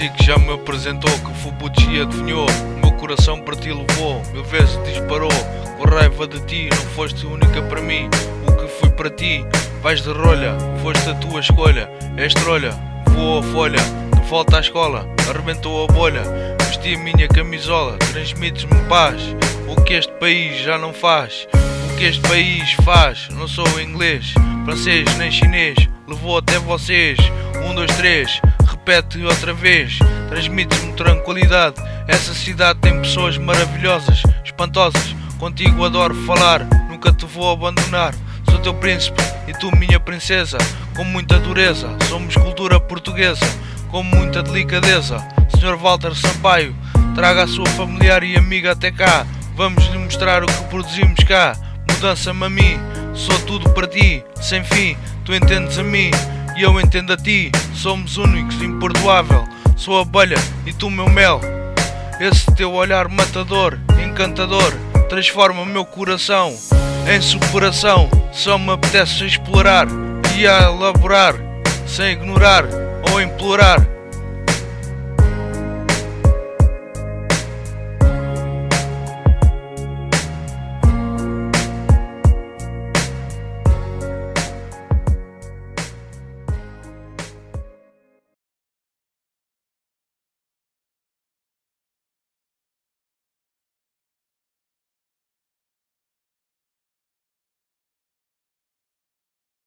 que já me apresentou, que Fubuchi adivinhou, o meu coração para ti levou, 1000 vezes disparou. Com raiva de ti, não foste única para mim, o que fui para ti, vais de rolha, foste a tua escolha, és trolha, voou a folha, que volta à escola, arrebentou a bolha, vesti a minha camisola, transmites-me paz, o que este país já não faz, o que este país faz, não sou inglês, francês nem chinês, levou até vocês, 1, 2, 3, repete outra vez, transmites-me tranquilidade, essa cidade tem pessoas maravilhosas, espantosas, contigo adoro falar, nunca te vou abandonar, sou teu príncipe e tu minha princesa, com muita dureza, somos cultura portuguesa, com muita delicadeza, Sr. Walter Sampaio, traga a sua familiar e amiga até cá, vamos lhe mostrar o que produzimos cá, mudança-me a mim, sou tudo para ti, sem fim, tu entendes a mim e eu entendo a ti, somos únicos, imperdoável, sou abelha e tu meu mel, esse teu olhar matador, encantador, transforma o meu coração em superação, só me apetece explorar e a elaborar, sem ignorar ou implorar.